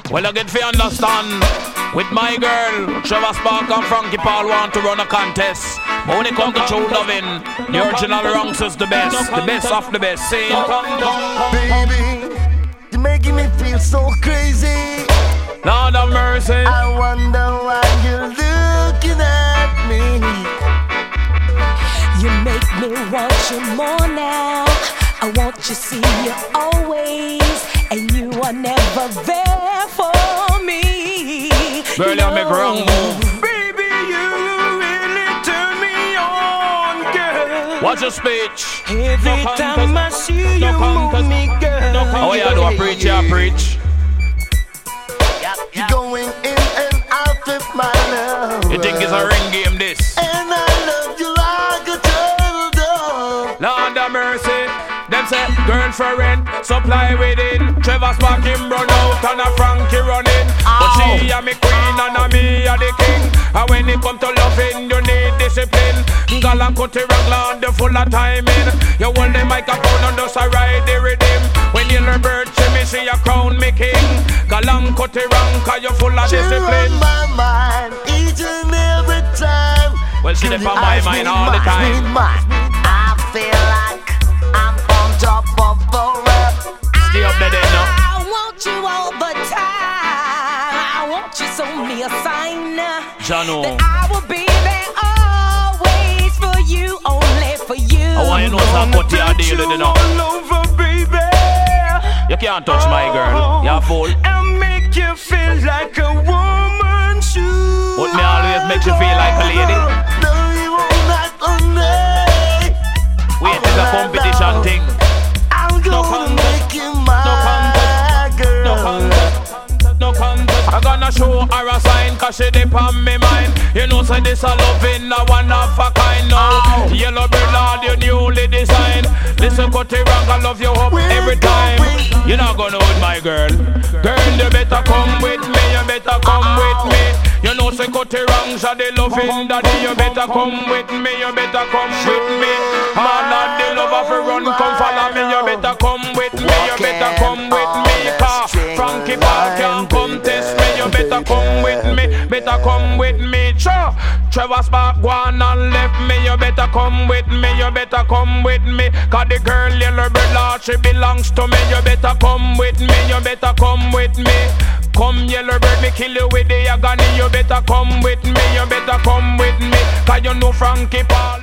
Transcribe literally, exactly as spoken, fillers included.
Well, I get to understand. With my girl, Trevor Spark and Frankie Paul want to run a contest. But when it comes to true loving, the original Runks is the best. The best of the best. See? Baby, you're making me feel so crazy. Lord of mercy. I wonder why you're looking at me. You make me want you more now. I want you, see you always, and you are never there for me. Girl, you make wrong move. Baby, you really turn me on, girl. What's your speech? Every No time I contest. see you No move contest. me, girl. No oh, yeah, do I preach, yeah, preach. You're going in and out with my love. You think it's a ring game, this? And I love you like a turtle dove. Lord of mercy. Them say, girlfriend, supply within. Trevor Spark him run out and a Frankie running. But she a me queen and a me a the king. And when it come to loving, you need discipline. Gal and cut the raglan, the full of timing. You hold the microphone and just a ride the rhythm. When you learn bird, me see a crown me king. Gal and cut the rank, cause you full of discipline. She run my mind each and every time. Well, she did for my mind all the time. I feel like I'm on top of the world. Stay up there now. I want you all the time. I want you, so me a sign Jano. that I will be there always for you, only for you. I want you to know some cut your deal with it now. All over, baby. You can't touch my girl. You're a fool. And make you feel like a woman should. But me always make you feel like a lady. No, you won't not only. Wait, it's a competition thing. I'm No gonna contest. make you my No contest. girl. No contest. No contest. I'm gonna show her a sign, cause she dip on me mind. You know, say this a loving, a one of a kind now. Yellow bird, Lord, you newly designed. Listen, cut it wrong, I love you up every time. You're not gonna hold my girl. Girl, you better come with me, you better come with me. You know, say cut it wrong, so they loving daddy. You better come with me, you better come with me. Man, and the love of a run, come follow me. You better come with me, you better come with me. Cause Frankie Paul can't come test me. You better come with me, better come with me. Sure. Trevor Spark gone and left me. You better come with me, you better come with me. Cause the girl yellow bird, Lord, she belongs to me. You better come with me, you better come with me. Come yellow bird, me kill you with the agony. You better come with me, you better come with me. Cause you know Frankie Paul.